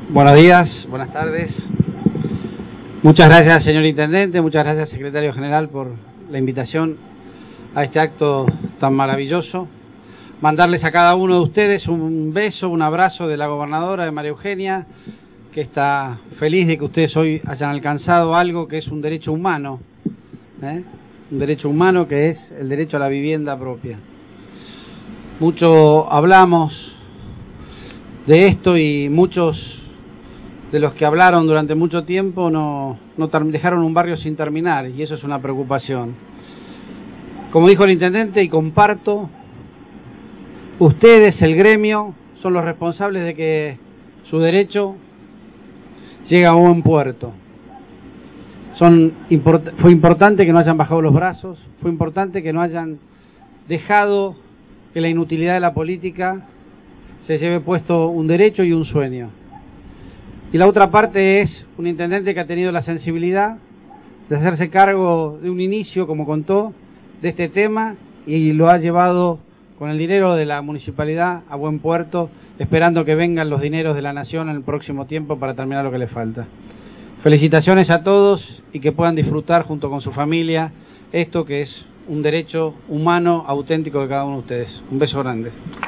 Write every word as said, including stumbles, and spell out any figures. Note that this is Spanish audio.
Buenos días, buenas tardes. Muchas gracias, señor Intendente, muchas gracias, Secretario General, por la invitación a este acto tan maravilloso. Mandarles a cada uno de ustedes un beso, un abrazo de la gobernadora, de María Eugenia, que está feliz de que ustedes hoy hayan alcanzado algo que es un derecho humano, ¿eh? Un derecho humano que es el derecho a la vivienda propia. Mucho hablamos de esto y muchos de los que hablaron durante mucho tiempo no, no dejaron un barrio sin terminar, y eso es una preocupación. Como dijo el Intendente, y comparto, ustedes, el gremio, son los responsables de que su derecho llegue a buen puerto. Son, import, fue importante que no hayan bajado los brazos, fue importante que no hayan dejado que la inutilidad de la política se lleve puesto un derecho y un sueño. Y la otra parte es un intendente que ha tenido la sensibilidad de hacerse cargo de un inicio, como contó, de este tema, y lo ha llevado con el dinero de la municipalidad a buen puerto, esperando que vengan los dineros de la nación en el próximo tiempo para terminar lo que le falta. Felicitaciones a todos y que puedan disfrutar junto con su familia esto que es un derecho humano auténtico de cada uno de ustedes. Un beso grande.